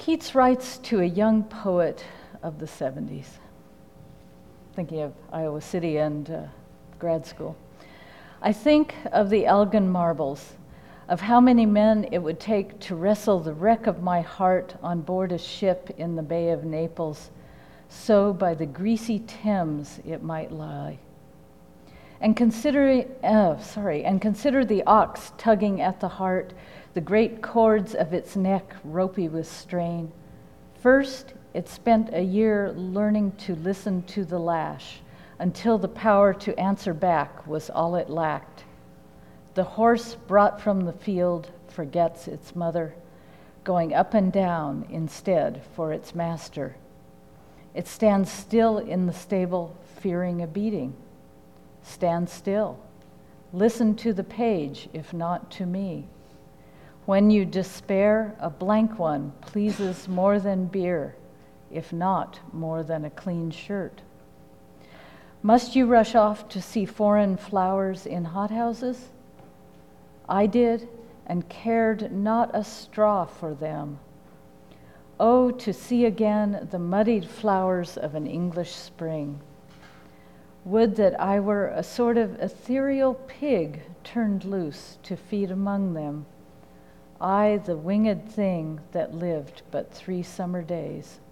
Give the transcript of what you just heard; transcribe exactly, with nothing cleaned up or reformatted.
Keats writes to a young poet of the seventies, thinking of Iowa City and uh, grad school. I think of the Elgin marbles, of how many men it would take to wrestle the wreck of my heart on board a ship in the Bay of Naples, so by the greasy Thames it might lie. And consider, uh, sorry, and consider the ox tugging at the heart, the great cords of its neck ropey with strain. First, it spent a year learning to listen to the lash, until the power to answer back was all it lacked. The horse brought from the field forgets its mother, going up and down instead for its master. It stands still in the stable, fearing a beating. Stand still. Listen to the page, if not to me. When you despair, a blank one pleases more than beer, if not more than a clean shirt. Must you rush off to see foreign flowers in hothouses? I did, and cared not a straw for them. Oh, to see again the muddied flowers of an English spring. Would that I were a sort of ethereal pig turned loose to feed among them, I, the winged thing that lived but three summer days.